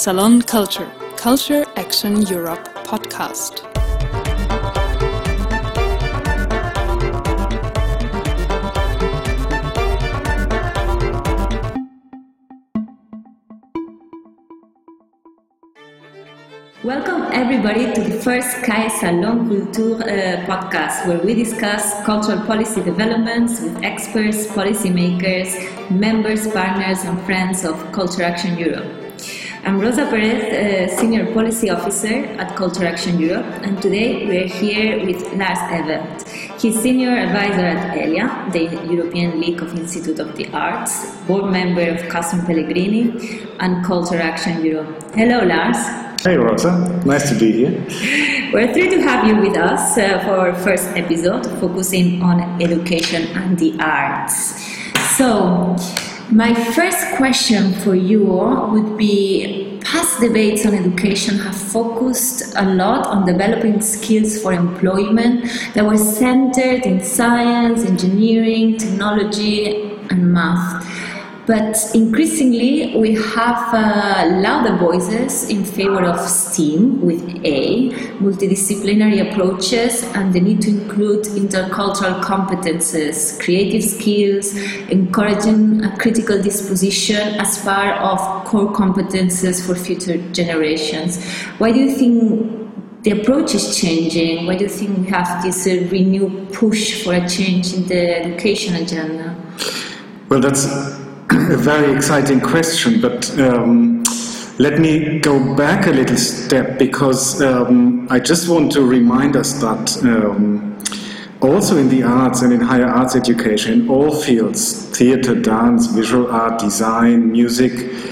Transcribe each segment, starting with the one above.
Salon Culture, Culture Action Europe podcast. Welcome everybody to the first CAE Salon Culture podcast, where we discuss cultural policy developments with experts, policymakers, members, partners and friends of Culture Action Europe. I'm Rosa Perez, Senior Policy Officer at Culture Action Europe, and today we're here with Lars Evert. He's Senior Advisor at ELIA, the European League of Institute of the Arts, Board Member of Custom Pellegrini and Culture Action Europe. Hello Lars. Hey Rosa, nice to be here. We're thrilled to have you with us for our first episode focusing on education and the arts. So, my first question for you would be, past debates on education have focused a lot on developing skills for employment that were centered in science, engineering, technology and math. But increasingly, we have louder voices in favor of STEAM with A, multidisciplinary approaches, and the need to include intercultural competences, creative skills, encouraging a critical disposition as part of core competences for future generations. Why do you think the approach is changing? Why do you think we have this renewed push for a change in the education agenda? Well, that's a very exciting question, but let me go back a little step, because I just want to remind us that also in the arts and in higher arts education, in all fields, theatre, dance, visual art, design, music,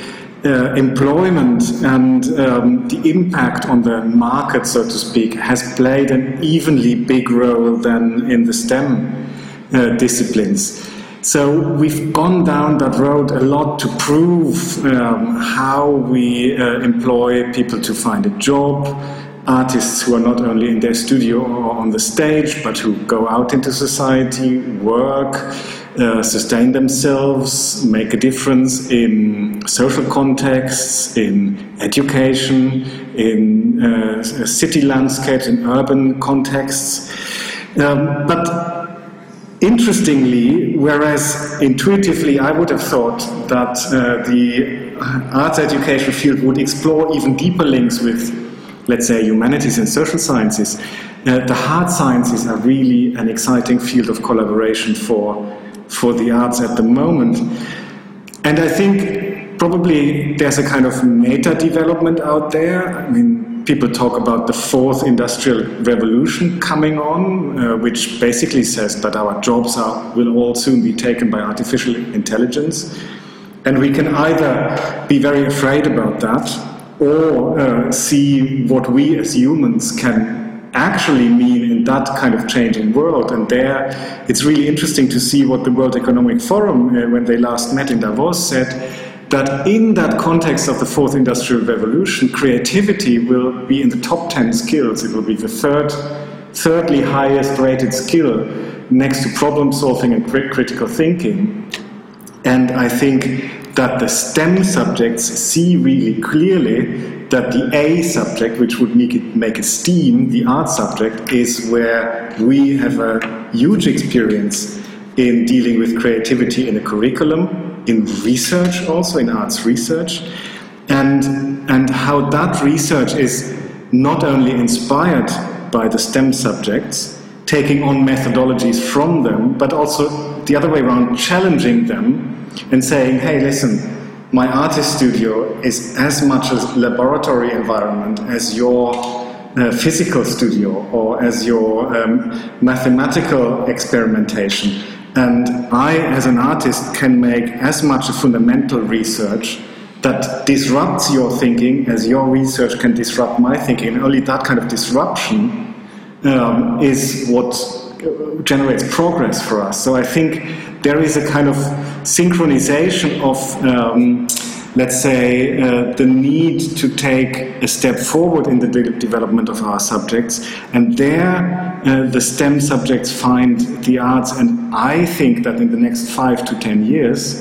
employment and the impact on the market, so to speak, has played an evenly big role than in the STEM disciplines. So we've gone down that road a lot to prove how we employ people to find a job, artists who are not only in their studio or on the stage, but who go out into society, work, sustain themselves, make a difference in social contexts, in education, in city landscapes, in urban contexts. But interestingly, whereas intuitively I would have thought that the arts education field would explore even deeper links with, let's say, humanities and social sciences, the hard sciences are really an exciting field of collaboration for the arts at the moment. And I think probably there's a kind of meta development out there. I mean, people talk about the fourth industrial revolution coming on, which basically says that our jobs will all soon be taken by artificial intelligence. And we can either be very afraid about that or see what we as humans can actually mean in that kind of changing world. And there it's really interesting to see what the World Economic Forum, when they last met in Davos, said that in that context of the fourth industrial revolution, creativity will be in the top 10 skills. It will be the thirdly highest rated skill next to problem solving and critical thinking. And I think that the STEM subjects see really clearly that the A subject, which would make it STEAM, the art subject, is where we have a huge experience in dealing with creativity in a curriculum, in research also, in arts research, and how that research is not only inspired by the STEM subjects, taking on methodologies from them, but also the other way around, challenging them and saying, hey, listen, my artist studio is as much a laboratory environment as your physical studio or as your mathematical experimentation. And I, as an artist, can make as much a fundamental research that disrupts your thinking as your research can disrupt my thinking. And only that kind of disruption is what generates progress for us. So I think there is a kind of synchronization of, let's say, the need to take a step forward in the development of our subjects. And there the STEM subjects find the arts. And I think that in the next 5 to 10 years,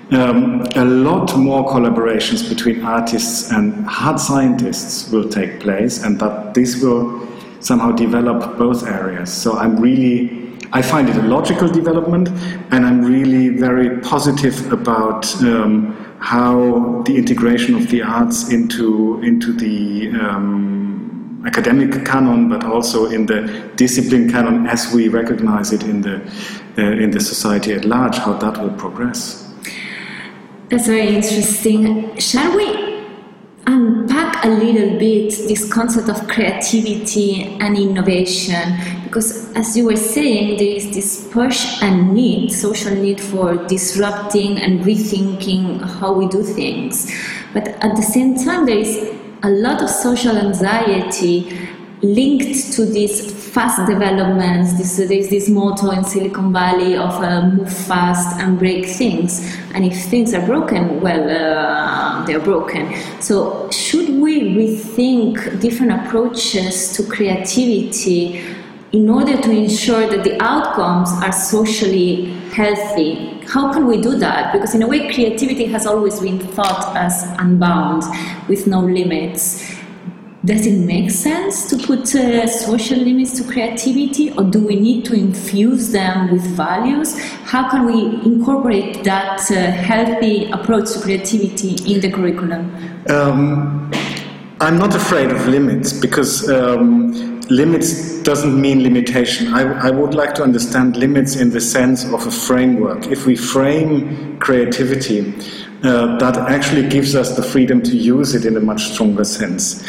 a lot more collaborations between artists and hard scientists will take place, and that this will somehow develop both areas. So I find it a logical development, and I'm really very positive about how the integration of the arts into the academic canon, but also in the discipline canon as we recognize it in the society at large, how that will progress. That's very interesting. Shall we unpack a little bit this concept of creativity and innovation? Because as you were saying, there is this push and need, social need for disrupting and rethinking how we do things. But at the same time, there is a lot of social anxiety linked to these fast developments. There's this motto in Silicon Valley of move fast and break things. And if things are broken, well, they're broken. So should we rethink different approaches to creativity in order to ensure that the outcomes are socially healthy? How can we do that? Because in a way, creativity has always been thought as unbound, with no limits. Does it make sense to put social limits to creativity, or do we need to infuse them with values? How can we incorporate that healthy approach to creativity in the curriculum? I'm not afraid of limits, because limits doesn't mean limitation. I would like to understand limits in the sense of a framework. If we frame creativity, that actually gives us the freedom to use it in a much stronger sense.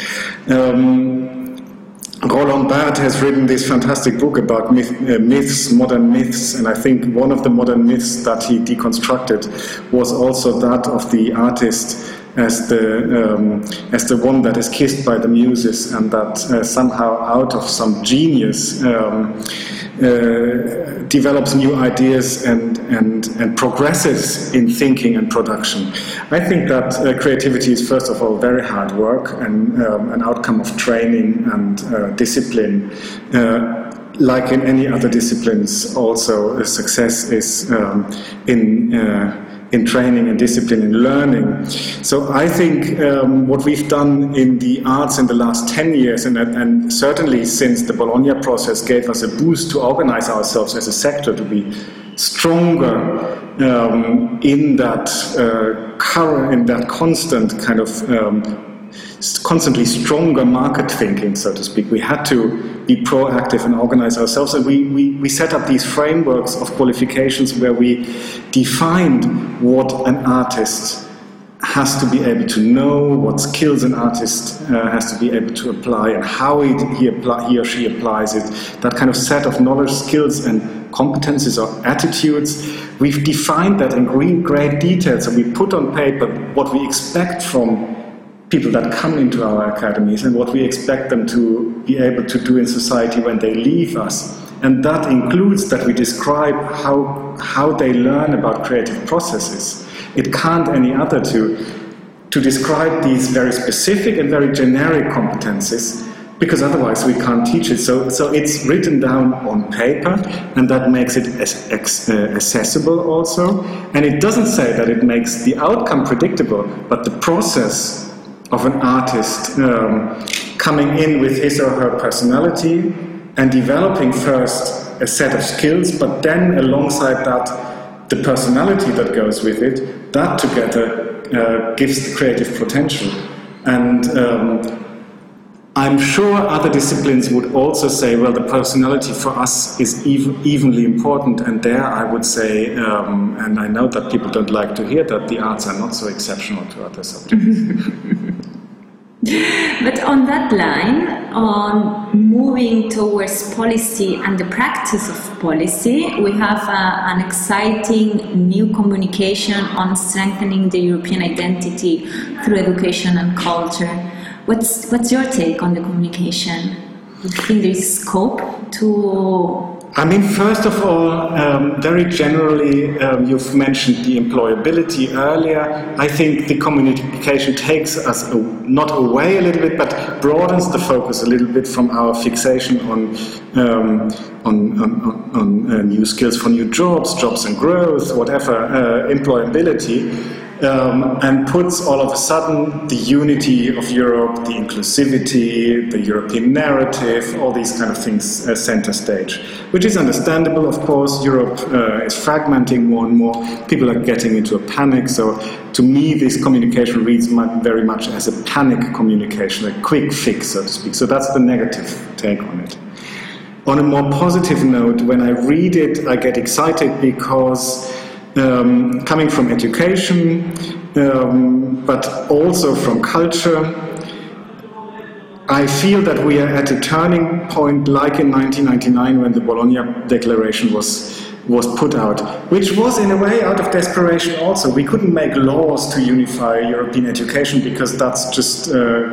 Roland Barthes has written this fantastic book about myths, modern myths, and I think one of the modern myths that he deconstructed was also that of the artist as the one that is kissed by the muses, and that somehow out of some genius develops new ideas and progresses in thinking and production. I think that creativity is first of all very hard work and an outcome of training and discipline. Like in any other disciplines, also success is in training and discipline, in learning. So I think what we've done in the arts in the last 10 years, and certainly since the Bologna process gave us a boost to organize ourselves as a sector to be stronger in that constant kind of constantly stronger market thinking, so to speak. We had to be proactive and organize ourselves, and we set up these frameworks of qualifications where we defined what an artist has to be able to know, what skills an artist has to be able to apply, and how he or she applies it. That kind of set of knowledge, skills, and competences or attitudes, we've defined that in great detail. So we put on paper what we expect from people that come into our academies and what we expect them to be able to do in society when they leave us. And that includes that we describe how they learn about creative processes. It can't any other to describe these very specific and very generic competences, because otherwise we can't teach it. So it's written down on paper, and that makes it accessible also. And it doesn't say that it makes the outcome predictable, but the process of an artist coming in with his or her personality and developing first a set of skills, but then alongside that, the personality that goes with it, that together gives the creative potential. And I'm sure other disciplines would also say, well, the personality for us is evenly important, and there I would say, and I know that people don't like to hear that, the arts are not so exceptional to other subjects. But on that line, on moving towards policy and the practice of policy, we have an exciting new communication on strengthening the European identity through education and culture. What's your take on the communication? Do you think there is scope to I mean, first of all, very generally, you've mentioned the employability earlier. I think the communication takes us not away a little bit, but broadens the focus a little bit from our fixation on new skills for new jobs and growth, whatever, employability. And puts all of a sudden the unity of Europe, the inclusivity, the European narrative, all these kind of things center stage, which is understandable, of course. Europe is fragmenting more and more. People are getting into a panic. So to me, this communication reads very much as a panic communication, a quick fix, so to speak. So that's the negative take on it. On a more positive note, when I read it, I get excited because coming from education, but also from culture, I feel that we are at a turning point, like in 1999 when the Bologna Declaration was put out, which was in a way out of desperation also. We couldn't make laws to unify European education because that's just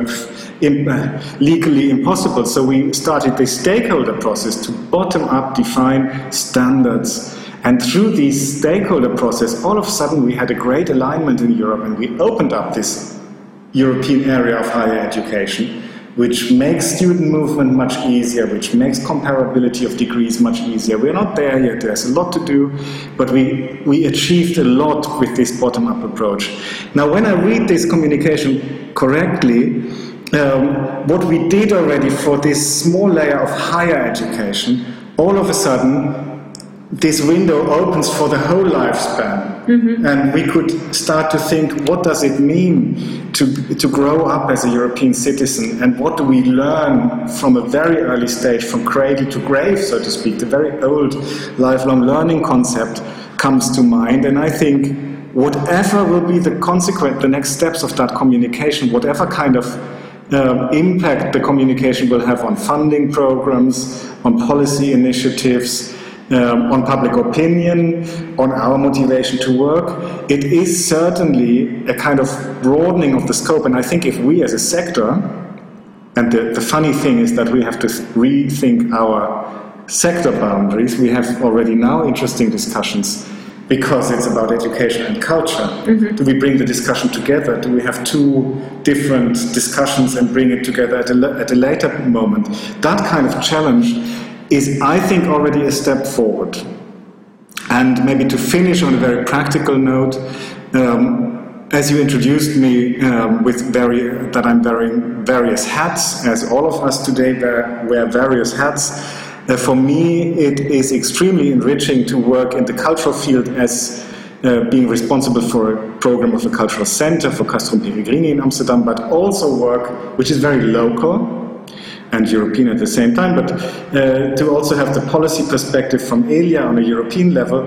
legally impossible. So we started the stakeholder process to bottom up define standards. And through this stakeholder process, all of a sudden we had a great alignment in Europe, and we opened up this European area of higher education, which makes student movement much easier, which makes comparability of degrees much easier. We're not there yet, there's a lot to do, but we achieved a lot with this bottom-up approach. Now, when I read this communication correctly, what we did already for this small layer of higher education, all of a sudden, this window opens for the whole lifespan. Mm-hmm. And we could start to think, what does it mean to grow up as a European citizen? And what do we learn from a very early stage, from cradle to grave, so to speak? The very old lifelong learning concept comes to mind. And I think whatever will be the next steps of that communication, whatever kind of impact the communication will have on funding programs, on policy initiatives, on public opinion, on our motivation to work, it is certainly a kind of broadening of the scope. And I think if we as a sector, and the funny thing is that we have to rethink our sector boundaries, we have already now interesting discussions because it's about education and culture. Mm-hmm. Do we bring the discussion together? Do we have two different discussions and bring it together at a later moment? That kind of challenge is, I think, already a step forward. And maybe to finish on a very practical note, as you introduced me that I'm wearing various hats, as all of us today wear various hats, for me it is extremely enriching to work in the cultural field as being responsible for a program of a cultural center for Castrum Peregrini in Amsterdam, but also work which is very local and European at the same time, but to also have the policy perspective from ELIA on a European level.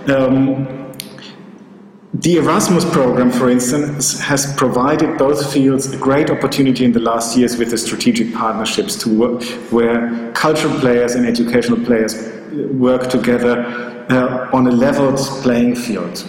The Erasmus program, for instance, has provided both fields a great opportunity in the last years with the strategic partnerships to work, where cultural players and educational players work together on a leveled playing field.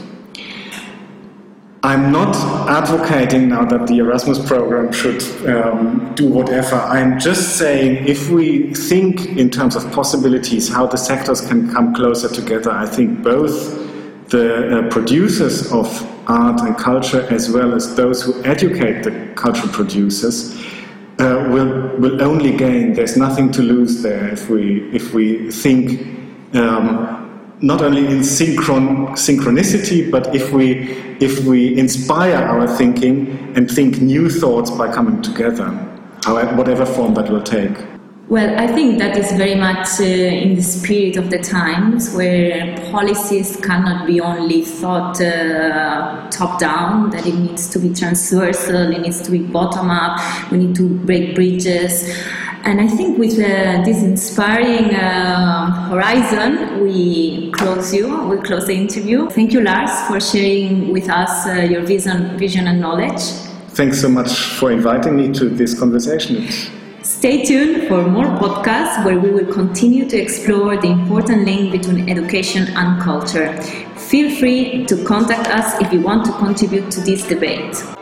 I'm not advocating now that the Erasmus program should do whatever. I'm just saying if we think in terms of possibilities, how the sectors can come closer together, I think both the producers of art and culture as well as those who educate the cultural producers will only gain. There's nothing to lose there if we think not only in synchronicity, but if we inspire our thinking and think new thoughts by coming together, whatever form that will take. Well, I think that is very much in the spirit of the times, where policies cannot be only thought top-down, that it needs to be transversal, it needs to be bottom-up, we need to break bridges. And I think with this inspiring horizon, we close the interview. Thank you, Lars, for sharing with us your vision and knowledge. Thanks so much for inviting me to this conversation. Stay tuned for more podcasts where we will continue to explore the important link between education and culture. Feel free to contact us if you want to contribute to this debate.